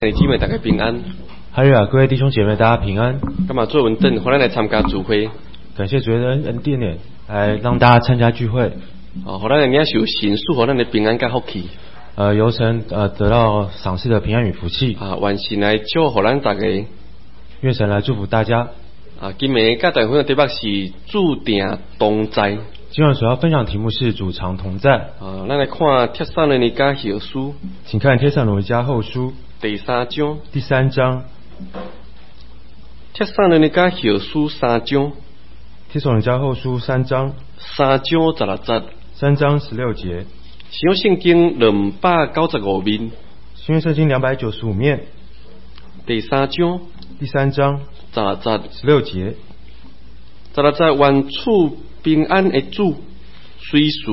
姊妹大家平安。 哈利路亚，各位弟兄姐妹，大家平安。 今日做文登，欢迎来参加聚会。 感谢主的恩典，来让大家参加聚会。 互咱领受神赐予咱的平安甲福气。 由神得到赏赐的平安与福气。 愿神来祝福咱大家。 愿神来祝福大家。 今日甲大家分享的题目是注定同在。 今晚所要分享的题目是主常同在。 咱来看帖撒罗尼迦后书， 请看帖撒罗尼迦后书第3章。 第3章。 帖撒罗尼迦后书3章。 帖撒罗尼迦后书3章。 3章16节。 3章16节。 新约圣经295面。 新约圣经295面。 第3章。 第3章 16节。 16节。 16节，愿赐平安的主，随时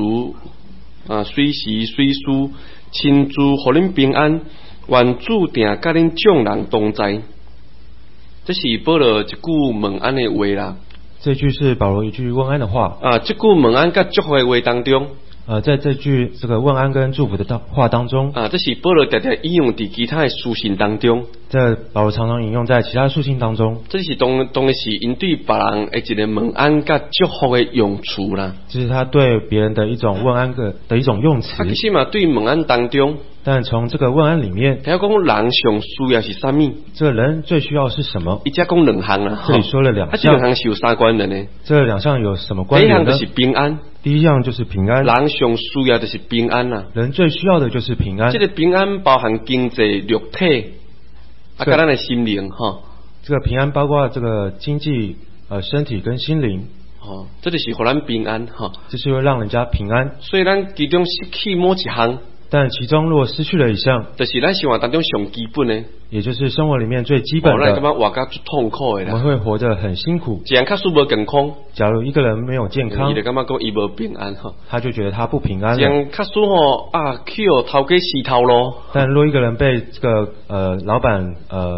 随事，亲自予恁平安。愿注定甲恁众人同在。这是保罗一句问安的话啦。 这句是保罗一句问安的话。 这句问安甲祝福的话当中。 在这句这个问安跟祝福的话当中。 这是保罗常常引用在其他的书信当中。 这保罗常常引用在其他书信当中。 这是当然是因对别人的一个问安甲祝福的用词啦。 这是他对别人的一种问安的一种用词。 其实嘛，对问安当中。 但从这个问安里面， 他讲人上需要是什么？ 这个人最需要是什么？ 一家讲2项啦。 这里说了2项。 这2项是有啥关联呢？ 这2项有什么关联呢？ 第一项就是平安。 第一项就是平安。 人上需要就是平安啦。 人最需要的就是平安。 这个平安包含经济、肉体，甲咱的心灵哈。 这个平安包括这个经济、身体跟心灵。 这就是互咱平安哈。 这是会让人家平安。 所以咱其中失去某一项。 但其中如果失去了一项， 就是咱生活当中上基本的， 也就是生活里面最基本的。 咱感觉活甲最痛苦的啦。 我们会活得很辛苦。 一样较无健康。 假如一个人没有健康， 伊就感觉讲伊无平安哈。 他就觉得他不平安了。 一样较去头家洗头咯。 但若一个人被这个老板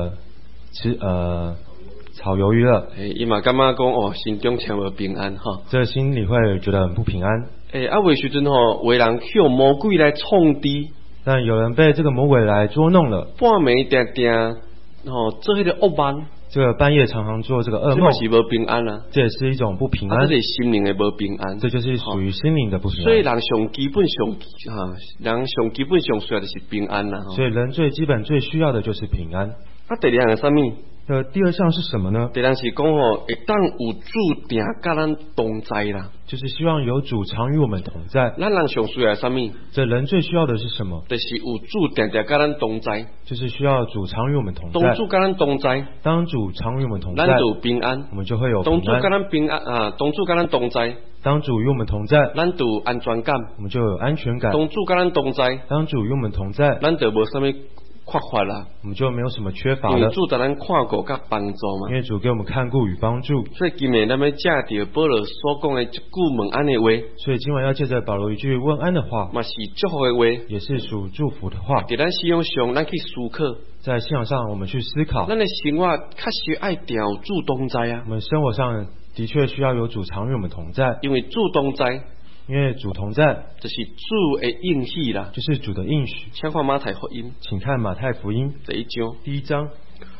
炒鱿鱼了， 伊嘛感觉讲心中真无平安哈。 这心里会觉得很不平安。 为时阵为人向魔鬼来创敌。 但有人被这个魔鬼来捉弄了。 半暝定做迄个恶梦。 这个半夜常常做这个噩梦。 这是无平安啊。 这也是一种不平安。 这是心灵的无平安。 这就是属于心灵的不平安。 所以人上基本上需要的是平安啦。 所以人最基本最需要的就是平安。 第2项是什么？ 第2项是什么呢？ 第2项是讲会当有主定甲咱同在啦。 就是希望有主常与我们同在。 咱人上需要什么？ 这人最需要的是什么？ 就是有主定甲咱同在。 就是需要主常与我们同在。 当主甲咱同在。 当主常与我们同在， 咱就有平安。 我们就会有平安。 当主甲咱平安当主甲咱同在。 当主与我们同在， 咱就有安全感。 我们就有安全感。 当主甲咱同在。 当主与我们同在， 咱就无什么缺乏啦。 我们就没有什么缺乏了。 因为主带咱看顾甲帮助嘛。 因为主给我们看顾与帮助。 所以今日咱要借着保罗所讲的一句问安的话。 所以今晚要借着保罗一句问安的话， 嘛是祝福的话，也是属祝福的话。 在咱信仰上，咱去思考。 在信仰上，我们去思考。 咱的生活确实爱调主同在啊。 我们生活上的确需要有主常与我们同在。 因为主同在。 因为主同在， 就是主的应许啦， 就是主的应许。 请看马太福音， 请看马太福音第1章。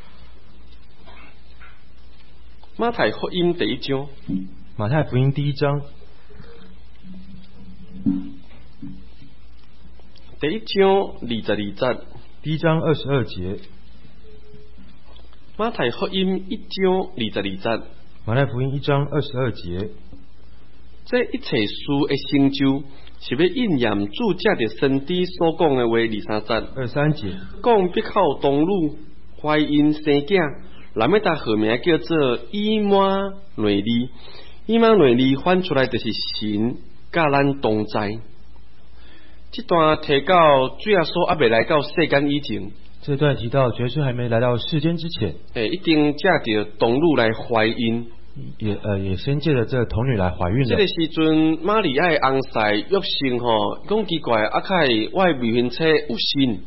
马太福音第1章。 马太福音第1章。 第1章22节。 第1章22节。 马太福音1章22节。 马太福音1章22节。 这一切事的成就，是要应验主借着先知所讲的话。23节，讲必靠童女怀孕生囝，男要搭号名叫做以马内利。以马内利翻出来就是神甲咱同在。这段提到主耶稣还未来到世间以前。 这段提到耶稣还没来到世间之前， 一定借着童女来怀孕。 也先借着这童女来怀孕了。 这个时阵，玛利亚翁婿约瑟讲奇怪，凯我的未婚妻有信。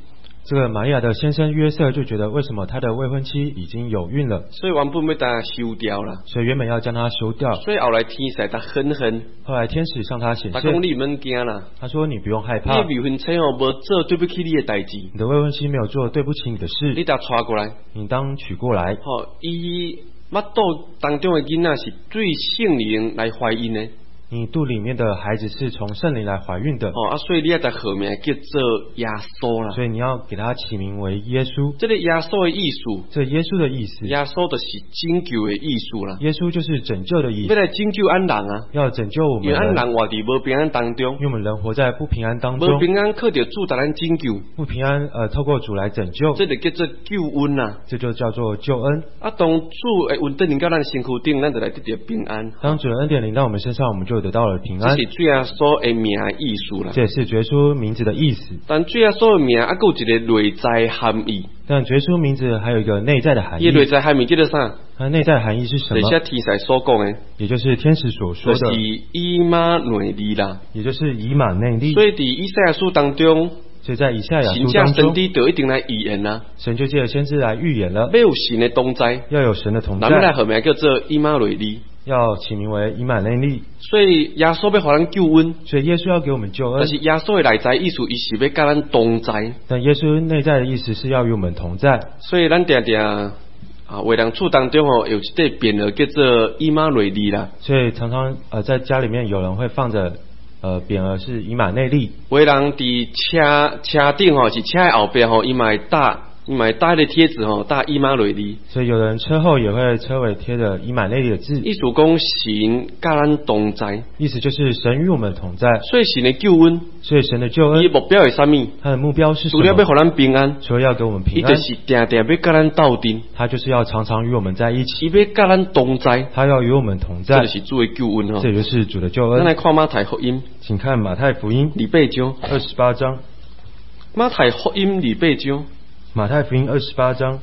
这个玛利亚的先生约瑟就觉得，为什么他的未婚妻已经有孕了， 所以原本要把他休掉了， 所以原本要将他休掉。 所以后来天使他狠狠， 后来天使向他显他现， 讲你唔惊啦， 他说你不用害怕， 你未婚妻无做对不起你的代志， 你的未婚妻没有做对不起你的事， 你得娶过来， 你当娶过来。 伊腹肚当中的囡仔是对圣灵来怀孕的。 你肚里面的孩子是从圣灵来怀孕的， 所以你要在后面叫做耶稣啦。 所以你要给他起名为耶稣。 这个耶稣的意思， 这耶稣的意思， 耶稣就是拯救的意思啦。 耶稣就是拯救的意思， 要来拯救俺人啊， 要拯救我们人。 因为俺人活在无平安当中， 因为我们人活在不平安当中， 无平安靠着主带咱拯救， 不平安透过主来拯救， 这就叫做救恩啦。 这就叫做救恩。 当主的恩典临到咱身躯顶，咱就来得到平安。 当主的恩典临到我们身上，我们就得到了平安。 这是主耶稣的名的意思啦。 这也是耶稣名字的意思。 但主耶稣的名还有一个内在含义。 但耶稣名字还有一个内在的含义。 内在含义叫做啥？ 它内在含义是什么？ 就是天使所讲的， 也就是天使所说的， 就是以马内利啦， 也就是以马内利。 所以在以赛亚书当中， 所以在以赛亚书当中， 神就一定来预言啦。 神就借着先知来预言了， 要有神的同在， 要有神的同在。 咱们来后面叫做以马内利， 要起名为以马内利。 所以耶稣要给咱救恩， 所以耶稣要给我们救恩。 但是耶稣的内在意思，伊是要跟咱同在。 但耶稣内在的意思是要与我们同在。 所以咱常常为人厝当中有一块匾额叫做以马内利啦。 所以常常在家里面有人会放着匾额是以马内利。 为人伫车顶是车的后边伊嘛会搭迄个贴纸搭以马内利。 所以有人车后也会车尾贴着以马内利的字。 意思讲神跟咱同在， 意思就是神与我们同在。 所以神的救恩， 所以神的救恩， 伊的目标是什么？ 他的目标是什么？ 除了要给咱平安， 除了要给我们平安， 伊就是定定要跟咱斗阵。 他就是要常常与我们在一起。 伊要跟咱同在， 他要与我们同在。 这就是主的救恩这就是主的救恩。 咱来看马太福音， 请看马太福音 28章 28章。 马太福音28章。 马太福音28章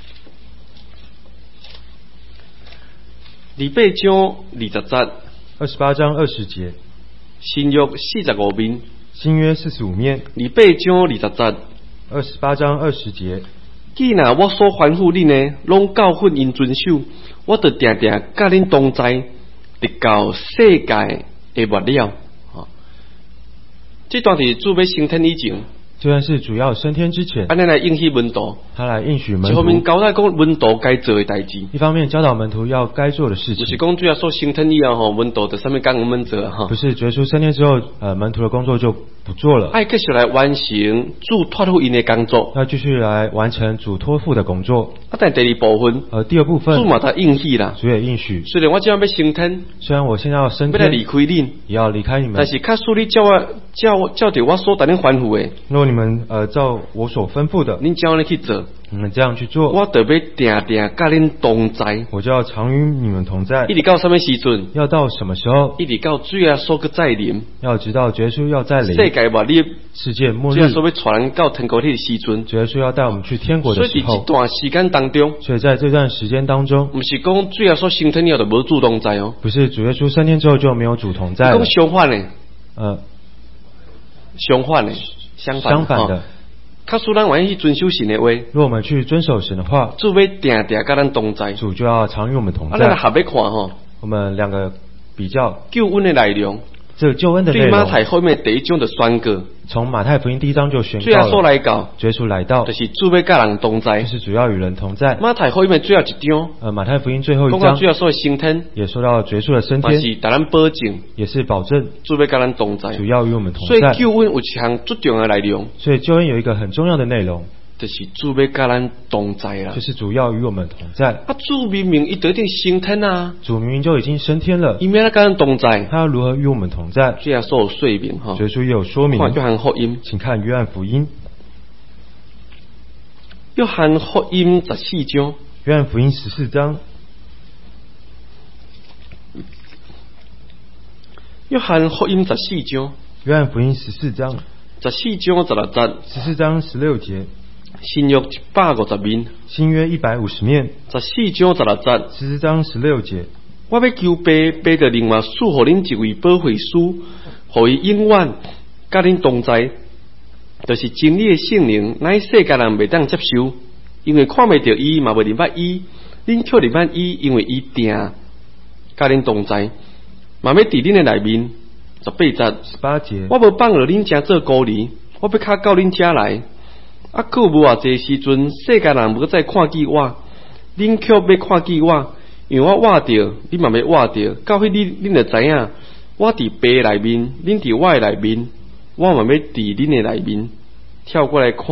28章20节。 28章20节。 新约45面。 新约45面。 28章20节。 28章20节。 既然我所吩咐恁呢，拢教训因遵守，我就定定甲恁同在，直到世界的末了。这段是主要升天以前。 这段是主要升天之前， 安尼来应许门徒， 他来应许门徒。 一方面交代讲门徒该做的代志， 一方面教导门徒要该做的事情。 不是讲主要说升天以后门徒在上面讲我们做哈。 不是耶稣升天之后，门徒的工作就不做了。 爱继续来完成主托付因的工作， 要继续来完成主托付的工作。 但第二部分， 第二部分， 主嘛他应许啦， 主也应许。 虽然我今晚要升天， 虽然我现在要升天， 要来离开恁， 也要离开你们， 但是假使你照着我所等恁吩咐的， 如果你们照我所吩咐的， 恁照样去做， 你们这样去做， 我就要定定甲恁同在， 我就要常与你们同在。 一直到什么时阵？ 要到什么时候？ 一直到主耶稣再临， 要直到耶稣要再临， 世界末日， 世界末日， 主耶稣要传人到天国里的时阵， 主耶稣要带我们去天国的时候。 所以在一段时间当中， 所以在这段时间当中， 不是讲主耶稣升天以后就无主同在哦， 不是主耶稣升天之后就没有主同在了。 讲相反的，相反的。假使咱愿意去遵守神的话， 如果我们去遵守神的话， 主要定定跟咱同在， 主就要常与我们同在。 咱合来看我们两个比较救恩的内容。 这个救恩的内容， 对马太后面第一章的宣告， 从马太福音第一章就宣告了。 主耶稣来到， 耶稣来到， 就是主要跟人同在， 就是主要与人同在。 马太后面最后一章， 马太福音最后一章， 讲到主耶稣的升天， 也说到耶稣的升天， 但是给咱保证， 也是保证主要跟咱同在， 主要与我们同在。 所以救恩有一项最重要的内容， 所以救恩有一个很重要的内容， 就是主要跟咱同在啦， 就是主要与我们同在。 主明明一定升天啊， 主明明就已经升天了， 伊要跟咱同在， 他要如何与我们同在？ 主耶稣有说明哈， 耶稣也有说明。 看约翰福音， 请看约翰福音。 约翰福音14章， 约翰福音14章。 约翰福音14章， 约翰福音14章 14章16节 ，14章16节。 新约150面， 新约150面。 14章16节 ，14章16节。 我要求爸，爸就另外赐予恁一位保惠师，互伊永远甲恁同在， 就是真理的圣灵，乃世界人袂当接受，因为看袂到伊，嘛袂明白伊。恁却明白伊，因为伊定甲恁同在，嘛要伫恁的内面。 18节， 我无放落恁遮做孤儿，我要较到恁遮来。啊，过无偌济时阵，世界人无再看见我，恁却要看见我，因为我活着，你嘛要活着。到迄日，恁就知影，我伫爸内面，恁伫我的内面，我嘛要伫恁的内面。跳过来看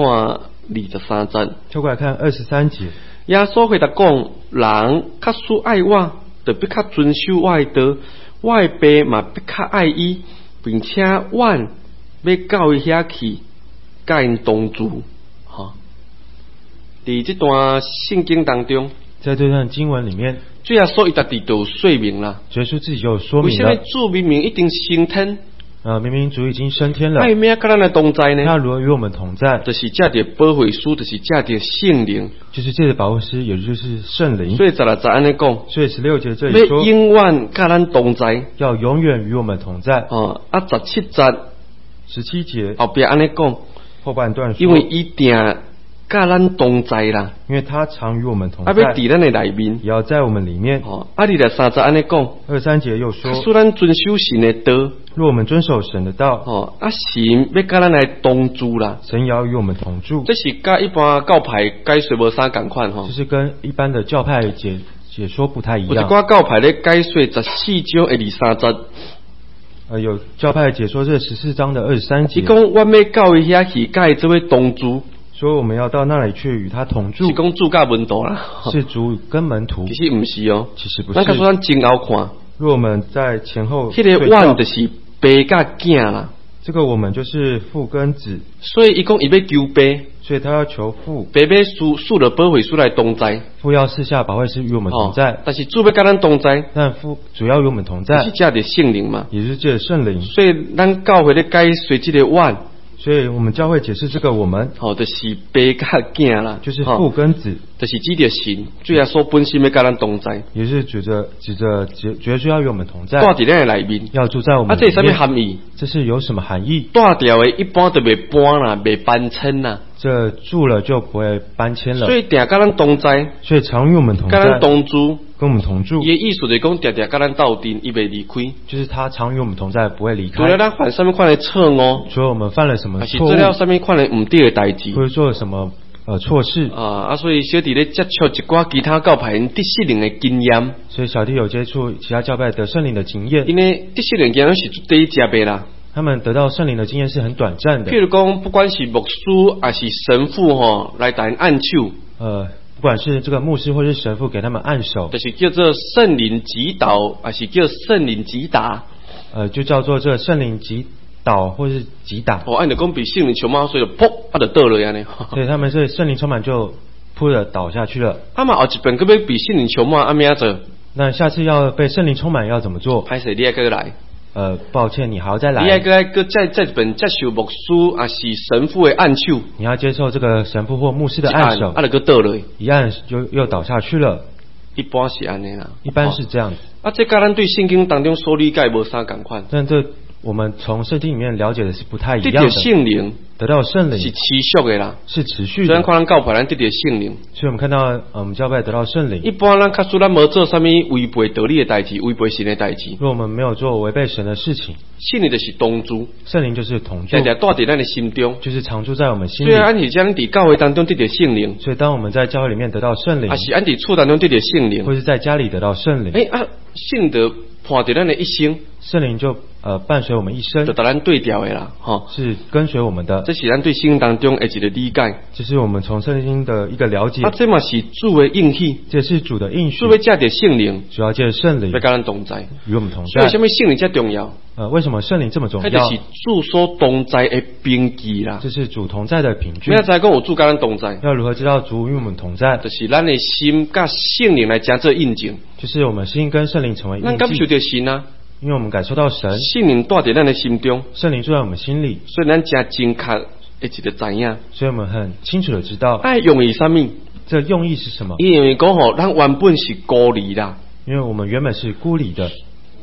23节， 跳过来看23节。 耶稣回答讲：人较需爱我，就必较遵守我的道。我的爸嘛必较爱伊，并且阮要到伊遐去，甲因同住。哈，伫这段圣经当中， 在这段经文里面， 主耶稣伊家己就说明了， 耶稣自己就说明了， 为什么主明明一定升天？ 明明主已经升天了， 为咩跟咱来同在呢？ 他如何与我们同在？ 就是借着保惠师，就是借着圣灵， 就是借着保惠师，也就是圣灵。 所以16节安尼讲， 所以16节这里说， 要永远跟咱同在， 要永远与我们同在。17节后边安尼讲， 后半段说， 因为伊定甲咱同在啦， 因为他常与我们同在， 要伫咱的内面， 也要在我们里面。 23节安尼讲 ，23节又说， 虽然遵守神的道， 若我们遵守神的道， 神要甲咱来同住啦， 神也要与我们同住。 这是甲一般教派解说无啥共款吼， 就是跟一般的教派解说不太一样。 有一寡教派咧解说14章的23节。 有教派解说这14章的23节， 伊讲我要到伊遐去，甲伊做伙同住， 说我们要到那里去与他同住， 是讲主甲门徒啦， 是主跟门徒。 其实不是哦， 其实不是。 咱较说咱前后看， 若我们在前后， 迄个阮就是爸甲囝啦。 这个我们就是父跟子， 所以伊讲伊要求爸， 所以他要求父， 爸要赐了保惠师来同在， 父要赐下保惠师与我们同在， 但是主要甲咱同在， 但父主要与我们同在， 是借着圣灵嘛， 也是借着圣灵。 所以咱教会咧解说这个阮， 所以我们教会解释这个我们， 就是爸甲囝啦， 就是父跟子， 就是指着神，主耶稣本身要甲咱同在， 也是指着耶稣要与我们同在， 住伫咱的内面， 要住在我们里面。 这是什么含义？ 这是有什么含义？ 住掉的一般都袂搬啦，袂搬迁啦。 这住了就不会搬迁了， 所以定甲咱同在， 所以常与我们同在， 甲咱同住， 跟我们同住。 伊的意思就是讲，定甲咱斗阵，伊袂离开。就是他常与我们同在，不会离开。 除了咱犯什么款的错误， 除了我们犯了什么错误，还是做了什么款的唔对的代志， 或者做了什么错事所以小弟咧接触一寡其他教派人得圣灵的经验，所以小弟有接触其他教派得圣灵的经验。 因为得圣灵经验是第一阶段啦。 他们得到圣灵的经验是很短暂的。 譬如讲，不管是牧师还是神父来打人按手， 不管是这个牧师或是神父给他们按手， 就是叫做圣灵指导，还是叫圣灵击打， 就叫做这圣灵击倒或是击打。 按着讲比圣灵充满，所以就噗，就倒了安尼。 所以他们是圣灵充满就扑的倒下去了。 嘛后一遍可要比圣灵充满，咩做？ 那下次要被圣灵充满要怎么做？ 歹势，你还再来。 抱歉，你还要再来。 你还再一遍接受牧师还是神父的按手？ 你要接受这个神父或牧师的按手， 就倒了， 一按就又倒下去了。 一般是安尼啦， 一般是这样子。 这跟咱对圣经当中所理解无啥共款。 但这我们从圣经里面了解的是不太一样的。 得到圣灵， 得到圣灵是持续的啦， 是持续的。 虽然看咱教派咱得到圣灵， 所以我们看到我们教派得到圣灵。 一般咱较说咱无做啥物违背道理的代志，违背神的代志。 如果我们没有做违背神的事情， 圣灵就是同住， 圣灵就是同住， 常常住在咱的心中， 就是常住在我们心里。 虽然是将伫教会当中得到圣灵， 所以当我们在教会里面得到圣灵， 还是伫厝当中得到圣灵， 或是在家里得到圣灵。 圣德伴着咱的一生， 圣灵就伴随我们一生， 就跟咱对调的啦， 是跟随我们的。 这是咱对圣经当中的一个理解， 这是我们从圣经的一个了解。 这嘛是主的应许， 这是主的应许。 主要借着圣灵， 主要借着圣灵， 要跟咱同在， 与我们同在。 所以，什么圣灵这重要？ 为什么圣灵这么重要？ 这是主所同在的凭据啦。 这是主同在的凭据。 要知道有主跟咱同在， 要如何知道主与我们同在？ 就是咱的心跟圣灵来将这印证， 就是我们心跟圣灵成为印记。 咱感受到神啊， 因为我们感受到神， 圣灵住在咱的心中， 圣灵住在我们心里， 所以咱真正确的一个知影， 所以我们很清楚的知道， 用意什么？ 这用意是什么？ 因为讲咱原本是孤儿啦， 因为我们原本是孤立的，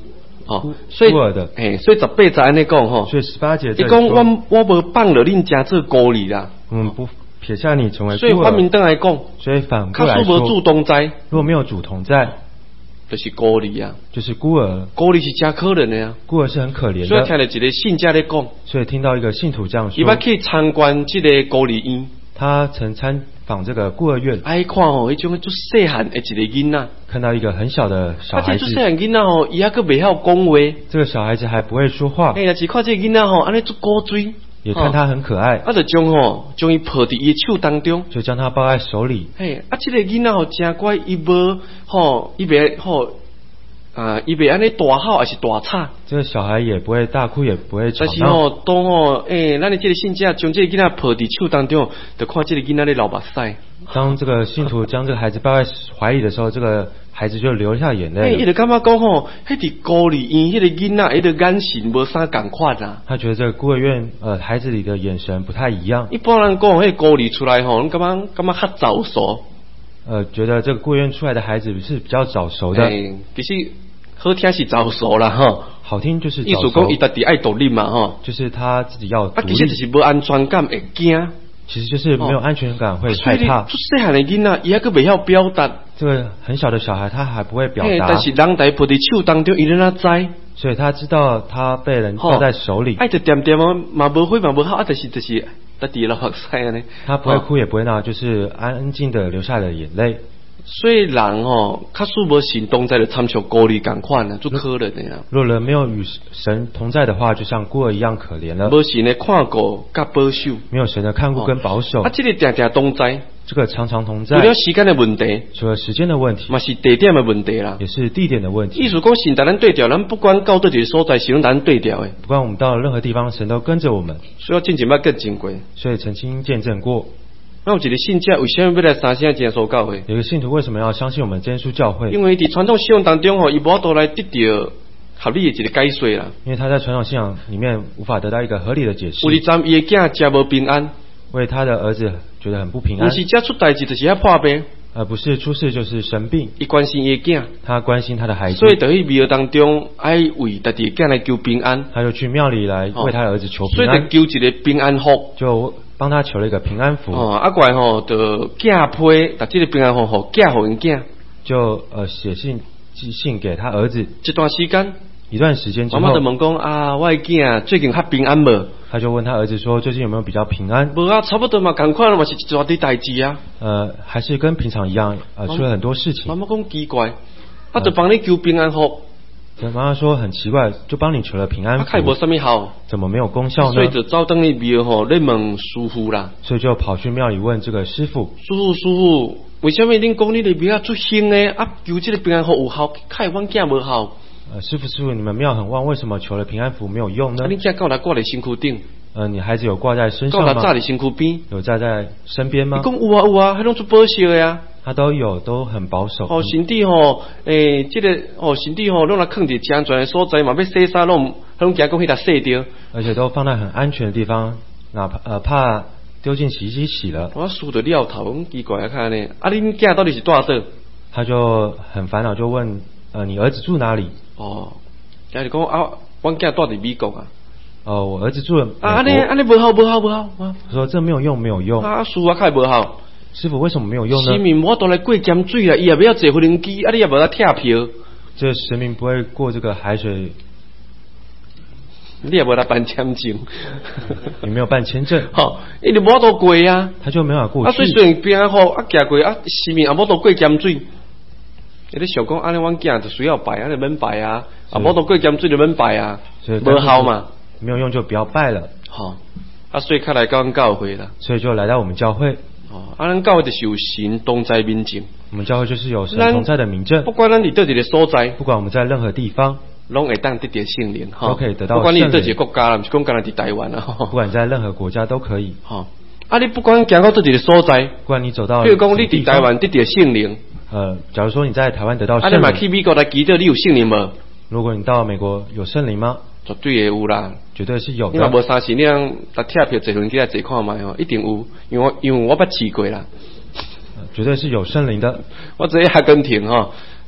孤儿的， 所以18节安尼讲吼， 所以18节这里说，你讲我无放了恁家做孤儿啦， 不撇下你成为孤儿， 所以反面登来讲， 所以反过来说， 无主同在， 如果没有主同在， 就是孤儿啊， 就是孤儿， 孤儿是真可怜的呀， 孤儿是很可怜的， 所以听了一个信者在讲， 所以听到一个信徒这样说， 伊捌去参观这个孤儿院， 他曾参访这个孤儿院， 爱看迄种做细汉的一个囡仔， 看到一个很小的小孩子， 做细汉囡仔伊还佫袂晓讲话， 这个小孩子还不会说话， 若是看这个囡仔安尼做古锥。 也看他很可爱， 就将伊抱伫伊手当中， 就将他抱在手里。 这个囡仔真乖，伊无伊袂伊袂安尼大吼还是大吵。 这个小孩也不会大哭，也不会吵闹。 但是当咱的这个信者将这个囡仔抱伫手当中，就看这个囡仔咧流目屎。 当这个信徒将这个孩子抱在怀里的时候，这个孩子就流下眼泪。 伊就感觉讲迄伫孤儿院，迄个囡仔，迄个眼神无啥共款啦。 他觉得这个孤儿院孩子里的眼神不太一样。 一般人讲迄孤儿出来你感觉较早熟。 觉得这个孤儿院出来的孩子是比较早熟的。 其实好听是早熟啦好听就是早熟。 意思讲伊家己爱独立嘛就是他自己要独立。 其实就是无安全感会惊。 其实就是没有安全感，会害怕。 细汉的囡仔，伊还佫袂晓表达。 这个很小的小孩，他还不会表达。 但是人在抱伫手当中，伊仍然知。 所以他知道他被人抱在手里。 爱就点点嘛无会嘛无好，就是家己流目屎安尼。 他不会哭也不会闹，就是安静的流下了眼泪。 所以人较数无神同在的参像孤儿共款啊，做可怜的呀。 若人没有与神同在的话，就像孤儿一样可怜了。 无神的看顾甲保守， 没有神的看顾跟保守。 这个定定同在， 这个常常同在。 除了时间的问题， 除了时间的问题， 嘛是地点的问题啦， 也是地点的问题。 意思讲神带咱对调，咱不管到对一个所在，是咱对调的。 不管我们到了任何地方，神都跟着我们。 所以我之前捌更经过， 所以曾经见证过。 那有一个信者为什么要来三星真耶稣教会？ 有个信徒为什么要相信我们真耶稣教会？ 因为在传统信仰当中伊无法度来得到合理的一个解说啦。 因为他在传统信仰里面无法得到一个合理的解释。 有一站伊的囝真无平安， 为他的儿子觉得很不平安。 不是家出代志就是遐破病， 不是出事就是生病。 伊关心伊的囝， 他关心他的孩子， 所以在庙当中爱为家己的囝来求平安。 他就去庙里来为他的儿子求平安， 所以就求一个平安符， 就帮他求了一个平安符。 过来就囝批，把这个平安符囝互因囝， 就写信寄信给他儿子。 一段时间之后，妈妈就问讲我的囝最近较平安无？ 他就问他儿子说最近有没有比较平安？ 无啊，差不多嘛，同款嘛是一大堆代志啊。 还是跟平常一样，出了很多事情。 妈妈讲奇怪，就帮你求平安符。 妈妈说很奇怪，就帮你求了平安符， 看无什么好， 怎么没有功效呢？ 所以就走登去庙咧问师傅啦。 所以就跑去庙里问这个师傅。 师傅，为什么恁讲你的庙出兴呢？求这个平安符有效，看阮囝无效。 师傅，你们庙很旺，为什么求了平安符没有用呢？ 你囝够来挂在身躯顶。 你孩子有挂在身上吗？ 够来扎在身躯边。 有扎在身边吗？ 你讲有啊，迄拢做保守的呀。 他都有，都很保守。 身体这个身体拢来放伫真安全的所在嘛，要洗衫拢惊讲迄搭洗掉。 而且都放在很安全的地方，哪怕丢进洗衣机洗了。 我输得了头，奇怪看呢。恁囝到底是住倒？ 他就很烦恼，就问你儿子住哪里？ 就是讲阮囝住伫美国啊。 我儿子住了美国。 安尼无好。 说这没有用。 师傅较无好。 师傅为什么没有用呢？ 神明我都来过咸水啦，伊也不要坐飞轮机，你也无来跳票。 这神明不会过这个海水， 你也无来办签证。 你没有办签证， 你就无都过啊， 他就没法过去。 所以虽然平安好行过神明也无都过咸水。你想讲安尼，阮囝就需要拜，安尼免拜啊，无都过咸水就免拜啊，无效嘛， 没有用就不要拜了。 所以较来到阮教会啦， 所以就来到我们教会。 咱教会就是有神同在民证。 我们教会就是有神同在的民证。 不管咱伫倒一个所在， 不管我们在任何地方， 拢会当得到圣灵， 都可以得到圣灵。 不管你倒一个国家啦，不是讲干那伫台湾啦， 不管你在任何国家都可以。 你不管行到倒一个所在， 不管你走到， 比如讲你伫台湾得到圣灵， 假如说你在台湾得到圣灵， 你嘛去美国来祈祷，你有圣灵无？ 如果你到美国有圣灵吗？ 绝对会有啦， 绝对是有的。 你若无相信，你让搭跳票坐飞机来坐看卖一定有，因为我捌试过啦。 绝对是有圣灵的。 我坐阿根廷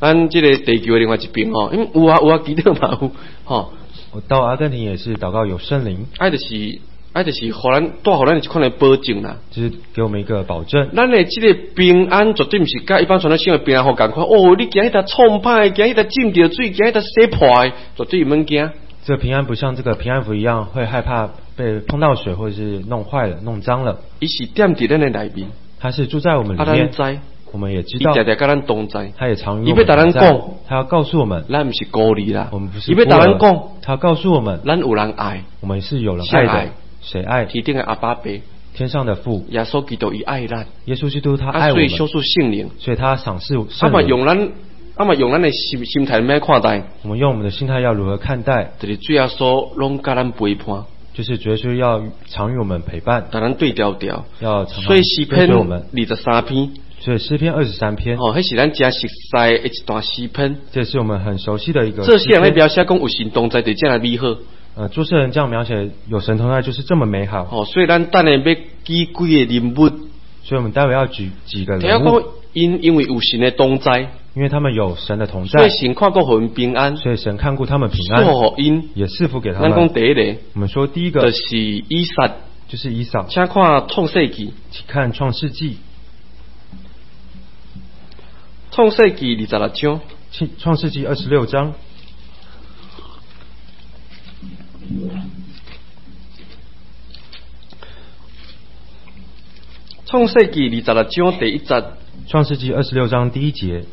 咱这个地球的另外一边吼，因为有啊，记得嘛有吼。 我到阿根廷也是祷告有圣灵， 爱就是互咱带互咱一款的保证啦， 就是给我们一个保证。 咱的这个平安绝对不是甲一般传统性的平安好共款。哦，你惊迄搭创歹，惊迄搭浸着水，惊迄搭洗破的，绝对唔免惊。 这个平安不像这个平安符一样，会害怕被碰到水或者是弄坏了、弄脏了。 伊是踮伫咱的内面， 他是住在我们里面。我们也知道， 伊甲咱同在， 他也常与我们同在。伊要甲咱讲， 他要告诉我们， 咱不是孤立啦。 我们不是。 伊要甲咱讲， 他要告诉我们， 咱有人爱， 我们是有人爱的。谁爱？ 天顶的阿爸爸， 天上的父。 耶稣基督伊爱咱， 耶稣基督他爱我们， 所以修出圣灵， 所以他赏赐圣灵。 用咱的心态来看待。 我们用我们的心态要如何看待？ 就是主耶稣拢甲咱陪伴。 就是主耶稣要常与我们陪伴， 当然对调调， 要常所以诗篇我们 23篇， 所以诗篇23篇， 哦，迄是咱真熟悉的一段诗篇， 这是我们很熟悉的一个。 这些人来描写讲有神同在，就这样美好。 作诗人这样描写有神同在，就是这么美好。 哦，所以咱等下要举几个人物， 所以我们待会要举几个人物。 因为有神的同在。 因为他们有神的同在， 所以神看过他们平安， 所以神看顾他们平安，也赐福给他们。 咱讲第一个， 我们说第一个就是以撒， 就是以扫。 请看创世纪， 请看创世纪， 创世纪26章， 创世纪26章。 创世纪26章第1节。 创世纪26章第1节，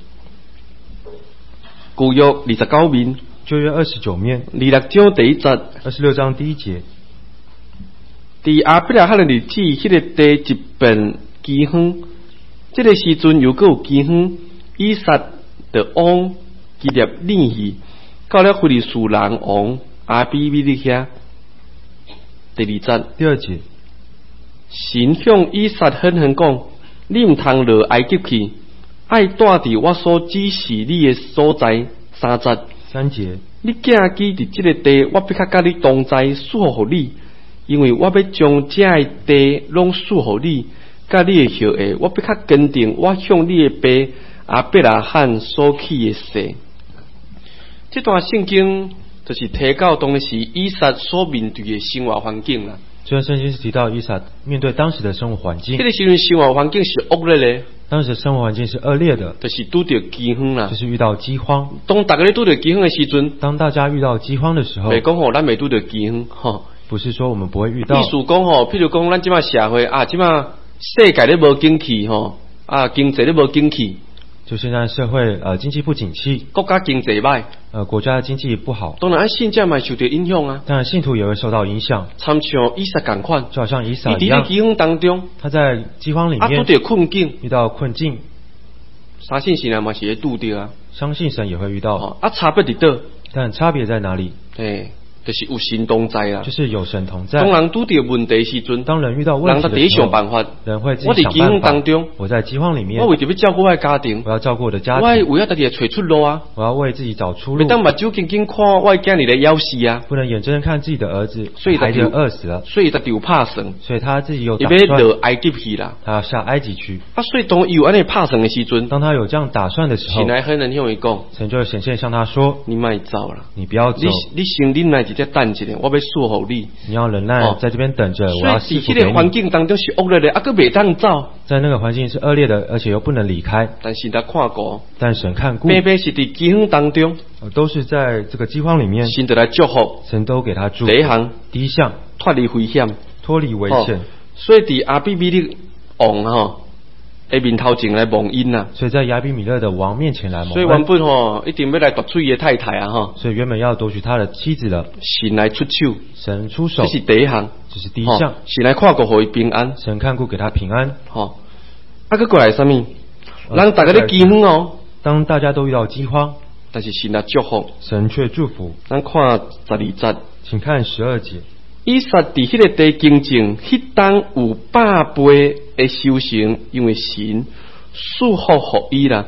旧约29面， 旧约29面 26章第1節 ，26章第1節。 佇亞伯拉罕的日子，迄個地一片饑荒，這個時陣又閣有饑荒，以撒就往基列攆去，到了非利士人王亞比米勒遐。第2節， 第2節， 神向以撒狠狠講。你唔通落埃及去，愛住佇我所指示你嘅所在。3節，你寄居佇這個地，我必較甲你同在，賜福你，因為我要將這個地攏賜福你，甲你嘅後裔，我必較堅定我向你嘅爸亞伯拉罕所起嘅誓。這段聖經就是提到當時以撒所面對嘅生活環境啦。 這段聖經是提到以撒面對當時的生活環境。這個時陣生活環境是惡劣的。 當時的生活環境是惡劣的， 就是拄到饑荒啦， 就是遇到饑荒。 當大家咧拄到饑荒嘅時陣， 當大家遇到饑荒的時候， 未講吼，咱未拄到饑荒，吼， 不是說我們不會遇到。 意思講吼，譬如講，咱即馬社會啊，即馬世界咧無景氣吼，啊，經濟咧無景氣。 就現在社會經濟不景氣， 國家經濟歹， 國家經濟不好， 當然信者嘛受到影響啊。 當然信徒也會受到影響， 參像以撒共款， 就好像以撒一樣。 喺饑荒當中， 他在饑荒裡面遇到困境， 遇到困境， 相信神啊嘛是會拄到啊， 相信神也會遇到。 差別喺倒， 但差別在哪裡？ 就是有神同在啦， 就是有神同在。 當人拄到問題時陣， 當人遇到問題的時候， 人自己想辦法。 人會自己想辦法。 我在饑荒當中， 我在饑荒裡面， 我為着要照顧我的家庭， 我要照顧我的家庭， 我要自己找出路啊， 我要為自己找出路。 袂當目睭緊緊看我的囝兒來夭死啊， 不能眼睜睜看自己的兒子孩子餓死了， 所以他就拍算， 所以他自己有打算，要落埃及去啦， 他要下埃及去。 所以當有安尼拍算的時陣， 當他有這樣打算的時候， 神來很能向伊講， 神就顯現向他說： 你莫走啦， 你不要走， 你先忍耐一下等一下，我要賜福你。 你要忍耐，在這邊等着，我要賜福給你。 所以喺個環境當中是惡劣的，佫袂當走。 在那個環境是惡劣的，而且又不能離開。 但是他看過， 但神看顧， 偏偏是喺饑荒當中， 都是在這個饑荒裡面， 神就來祝福， 神都給他祝福。第一項， 脫離危險，所以喺亞比米勒王吼。面頭前來蒙恩啦， 所以在亞比米勒的王面前來蒙恩。 所以原本吼一定要來奪取伊的太太啊吼， 所以原本要奪取他的妻子了。 神來出手， 神出手， 這是第一項， 這是第一項。 神來看顧互伊平安， 神看顧給他平安。 吼，擱過來什麼？讓大家咧饑荒哦， 當大家都遇到饑荒， 但是神來祝福， 神卻祝福。 咱看12節， 請看12節。 以撒佇迄個地經證，迄當有100倍的收成，因為神賜福予伊啦。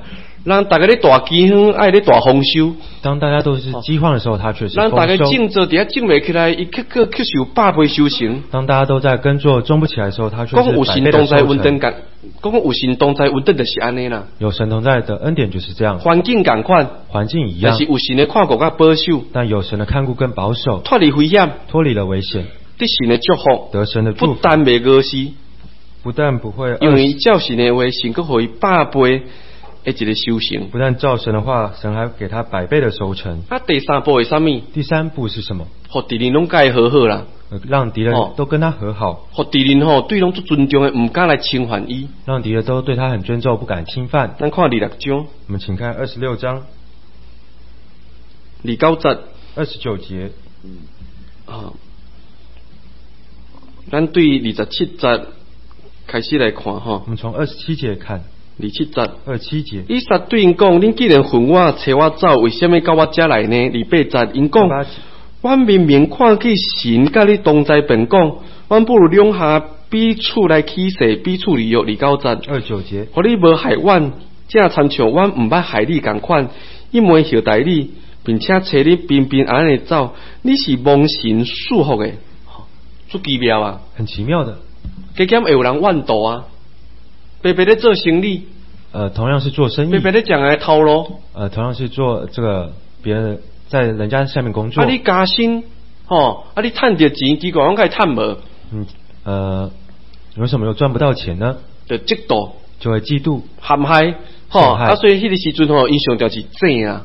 让大家咧大饥荒，爱咧大丰收。 当大家都是饥荒的时候，他却是丰收。 让大家种做，底下种袂起来，伊却受百倍收成。 当大家都在耕作种不起来的时候，他却是讲有神同在稳定感，讲有神同在稳定就是安尼啦。 有神同在的恩典就是这样。 环境同款， 环境一样， 但是有神的看顾跟保守， 但有神的看顾跟保守， 脱离危险， 脱离了危险， 得神的祝福， 得神的祝福， 不但袂饿死， 不但不会， 因为照神的话，神佫予伊百倍。一个修行， 不但照神的话，神还给他100倍的收成。 第三步是什么？ 第三步是什么？ 和敌人拢甲伊和好啦， 让敌人都跟他和好。 和敌人对拢最尊重的，唔敢来侵犯伊。 让敌人都对他很尊重，不敢侵犯。 咱看26章， 我们请看26章 29节。 29节。 咱对27节开始来看哈。 我们从27节看。27节， 以撒对因讲：恁既然恨我、找我走，为什么到我这来呢？28节，因讲：我明明看见神甲你同在，便讲：我不如两下彼此来起誓，彼此立约。29节 ，29节， 互你无害阮，正参像阮唔捌害你共款，一门孝待你，并且找你平平安安的走，你是蒙神祝福的，足奇妙啊！ 很奇妙的， 加减会有人怨妒啊。白白在做生意， 同样是做生意， 白白在讲来套路， 同样是做这个别人在人家下面工作。 你加薪，你赚到钱，结果我该赚无。 为什么又赚不到钱呢？ 就嫉妒， 就会嫉妒， 陷害，所以迄个时阵印象就是井啊。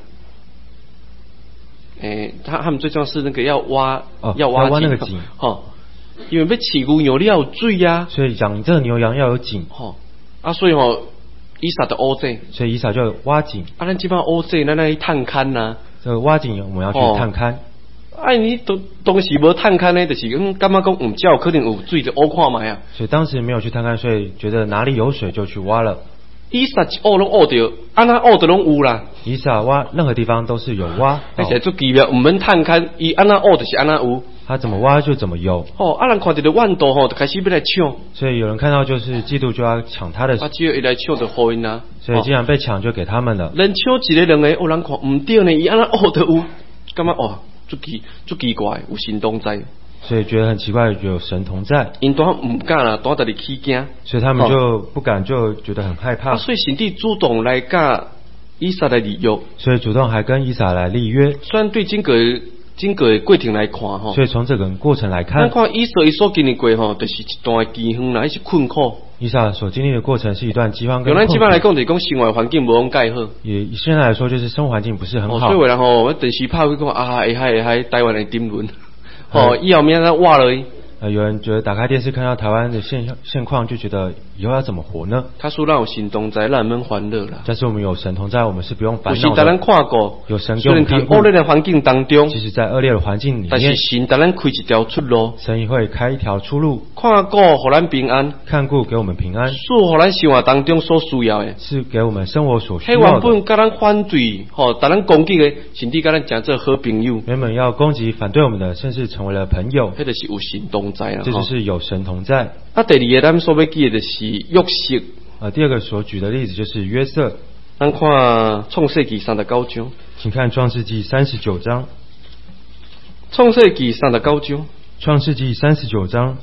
他们最重要是那个要挖那个井， 因为要饲牛羊你要有水啊， 所以养这个牛羊要有井。 所以以撒的挖井， 所以以撒就挖井。 咱基本上挖井，咱来探勘呐。 这个挖井我们要去探勘。 你当时无探勘呢，就是感觉讲唔叫可能有水就挖看卖啊。 所以当时没有去探勘，所以觉得哪里有水就去挖了。 以撒一挖拢挖到，安那挖的拢有啦。 以撒挖任何地方都是有挖， 而且最奇妙，唔免探勘，伊安那挖就是安那有。 他怎么挖就怎么有。 人看到的万道就开始要来抢。 所以有人看到就是嫉妒就要抢他的。 只要一来抢就好因啦。 所以既然被抢就给他们了。 人抢一个两个，人看唔对呢，伊安那挖都有，感觉足奇怪，有神同在。 所以觉得很奇怪，有神同在。 因当唔敢啦，当在你起惊。 所以他们就不敢，就觉得很害怕。 所以神帝主动来甲以撒来立约。 所以主动还跟以撒来立约。 虽然对整个的过程来看所以从这个过程来看， 咱看以撒伊所经历过就是一段饥荒啦，还是困苦。 以撒所经历的过程是一段饥荒跟困苦。 用咱基本来讲，就是讲生活环境无讲介好。 以现在来说，就是生活环境不是很好。 所以有人我电视拍会讲会海台湾的顶轮，以后明仔挖了。 有人觉得打开电视看到台湾的现况，就觉得以后要怎么活呢？ 他说让有神同在，让我们欢乐啦。 但是我们有神同在，我们是不用烦恼的。 有神咱看过， 有神给我们看过。 恶劣的环境当中， 其实在恶劣的环境里面， 但是神带咱开一条出路。 神也会开一条出路。 看顾互咱平安， 看顾给我们平安， 是互咱生活当中所需要的， 是给我们生活所需要的。 原本甲咱反对，但咱攻击的，甚至甲咱讲做好朋友。 原本要攻击反对我们的，甚至成为了朋友。 迄就是有神同在啦。 这就是有神同在。 第二个咱所要记的就是约瑟。 第二个所举的例子就是约瑟。 咱看创世纪39章， 请看创世纪39章。 创世纪39章。 创世纪39章。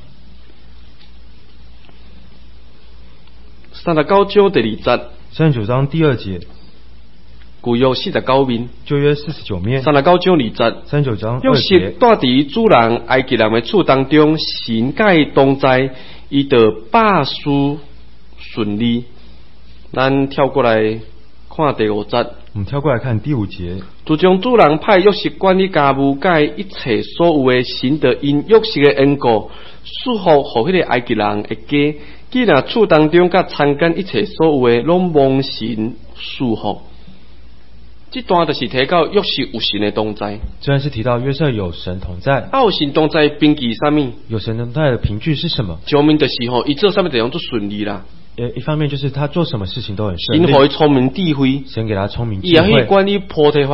39章第2节。 39章第2节。 旧约49面， 旧约49面。 39章2节。 39章2节。 约瑟住伫主人埃及人的厝当中，神甲伊同在，伊就百事顺利。咱跳过来看第5节。 我们跳过来看第5节。 自从主人派约瑟管理家务，甲一切所有的，神就因约瑟的缘故，祝福互迄个埃及人的家。既然厝当中甲参间一切所有的，拢蒙神祝福。这段就是提到约瑟有神的同在。 虽然是提到约瑟有神同在， 有神同在凭据什么？ 有神同在的凭据是什么？ 上面就是伊做什么地方都顺利啦。 一方面就是他做什么事情都很顺利。 神给他聪明智慧， 神给他聪明智慧。 也可以管理破提法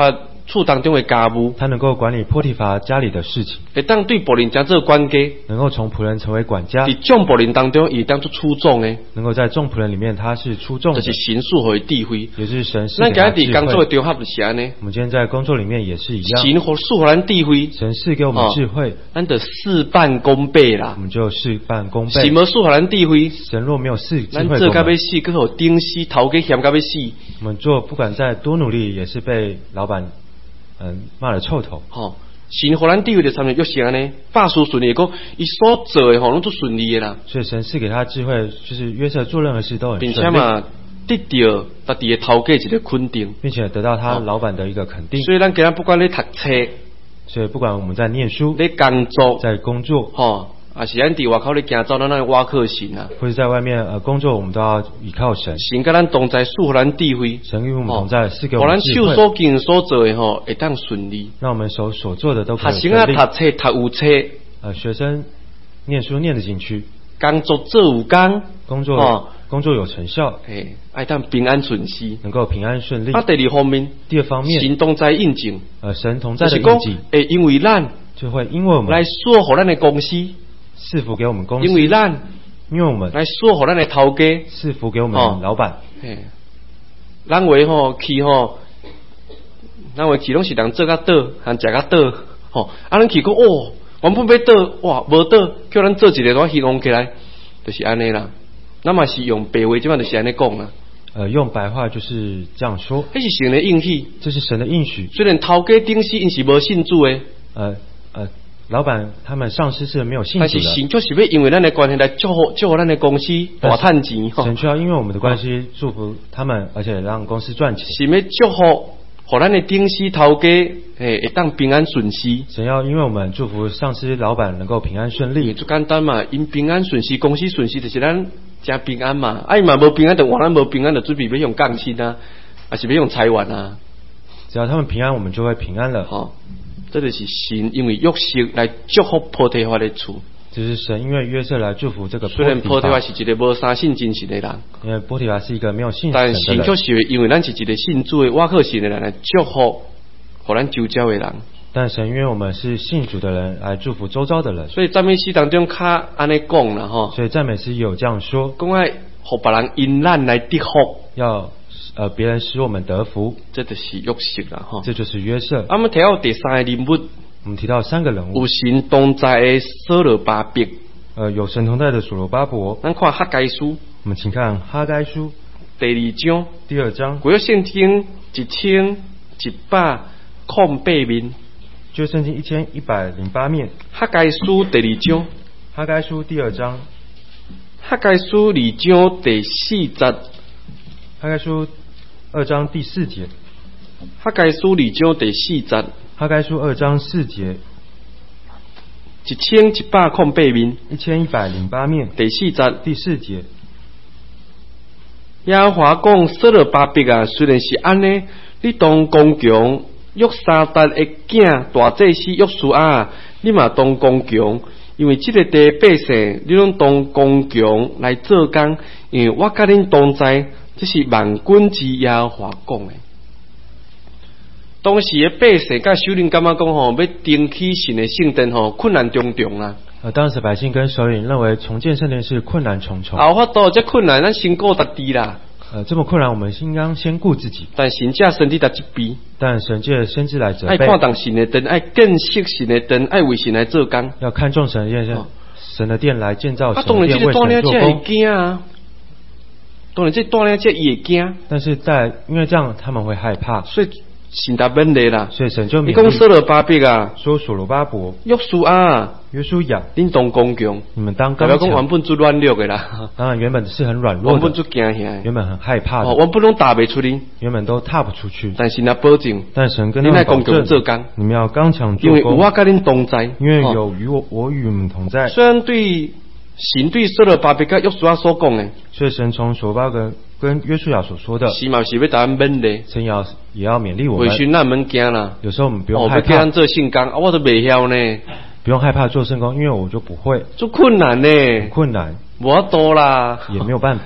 厝当中的家务， 他能够管理波提乏家里的事情， 会当对仆人家做管家， 能够从仆人成为管家， 在众仆人当中也当作出众的， 能够在众仆人里面他是出众的， 这是神赐予的智慧， 也是神赐给他咱智慧。 今日工作的场合就是安尼， 我们今天在工作里面也是一样， 神赐予咱智慧， 神赐给我们智慧， 咱就事半功倍啦， 我们就事半功倍。 神无赐予咱智慧， 神若没有赐智慧， 咱做到要死，搁互顶死头家嫌到要死。 我们做不管再多努力，也是被老板骂了臭头。 神互咱智慧就参与约瑟安尼，百事顺利，讲伊所做的拢都顺利的啦。 所以神赐给他智慧，就是约瑟做任何事都很顺利， 并且嘛得到家己的头家一个肯定， 并且得到他老板的一个肯定。 所以咱今日不管咧读册， 所以不管我们在念书、 咧工作、 在工作， 也是咱伫外口咧行走，咱那挖靠神啊， 或者在外面工作，我们都要依靠神。 神跟咱同在，赐予咱智慧， 神与我们同在，赐给我们智慧。 互咱手所经所做的会当顺利。 让我们所做的都可以顺利。 学生读册读有册， 学生念书念得进去， 工作做有工， 工作有成效， 爱当平安顺遂， 能够平安顺利。 第二方面，神同在印证， 神同在的印记， 因为咱就会因为我们来说互咱的公司。 赐福给我们公司， 因为我们来说互咱的头家， 赐福给我们老板。 咱话去拢是人做甲倒，和食甲倒，咱去讲原本要倒，哇，无倒，叫咱做一个，咱形容起来，就是安尼啦。那么是用白话，即摆就是安尼讲啦。 用白话就是这样说。 这是神的应许， 这是神的应许。 虽然头家顶时因是无信主的， 老板他们上司是没有信主的， 但是神就是要因为咱的关系来祝福咱的公司大赚钱。 神就要因为我们的关系祝福他们，而且让公司赚钱。 神要祝福，互咱的顶司头家会当平安顺遂。 神要因为我们祝福上司老板能够平安顺利。 最简单嘛，因平安顺遂，公司顺遂，就是咱真平安嘛。伊嘛无平安，就换咱无平安，就准备要用杠薪啊，还是要用财源啊。 只要他们平安，我们就会平安了。 这就是神因为约瑟来祝福波提乏的厝， 这是神因为约瑟来祝福这个波提乏。 虽然波提乏是一个无啥信真神的人， 因为波提乏是一个没有信神的人， 但神却是因为咱是一个信主的、倚靠神的人来祝福，互咱周遭的人。 但神因为我们是信主的人来祝福周遭的人， 所以赞美诗当中较安尼讲啦所以赞美诗有这样说， 讲爱互别人因咱来得福， 要别人使我们得福， 这就是约瑟啦这就是约瑟。 我们提到第三个人物， 我们提到三个人物， 有神同在的所罗巴伯， 有神同在的所罗巴伯。 咱看哈该书， 我们请看哈该书第2章， 第2章， 旧约圣经1108面， 旧约圣经1108面。 哈该书第2章， 哈该书第2章， 哈该书2章第4节， 哈该书2章第4节， 哈该书2章第4节， 哈该书2章4节 ，1108面 ，1108面第4节， 第4节。 耶和华讲所罗巴伯啊，虽然是安尼，你当刚强，约沙达的囝大祭司约书亚，你嘛当刚强，因为这个地百姓，你拢当刚强来做工，因为我甲恁同在，这是万军之耶和华讲的。当时的百姓甲首领感觉讲要登起神的圣殿困难重重啊。 当时百姓跟首领认为重建圣殿是困难重重。 法度这困难，咱先顾家己啦。 这么困难，我们应当先顾自己。 但神借先知来责备， 但神借先知来责备。 爱看重神的殿，爱更惜神的殿，爱为神来做工。 要看重神的殿，神的殿来建造神的殿，为神做工。 当然这带领这也惊。 但是因为这样他们会害怕， 所以神达免礼啦。 所以神就你讲所罗巴伯啊， 说所罗巴伯、 约书亚、恁当刚强， 你们当刚强。 代表讲原本就软弱的啦。 当然原本是很软弱的， 原本就惊吓， 原本很害怕的， 原本拢踏不出去， 原本都踏不出去。 但是那保证， 但神跟他们保证，你们要刚强做工， 因为有我跟恁同在， 因为有我与你们同在。 虽然神对所罗巴伯跟约书亚所讲的， 所以神从所罗巴伯跟约书亚所说的， 是嘛是要咱勉励， 神也要勉励我们。 为训咱们惊啦， 有时候我们不用害怕。 叫咱做圣工，我都袂晓呢。 不用害怕做圣工，因为我就不会。 做困难呢， 困难， 无多啦， 也没有办法。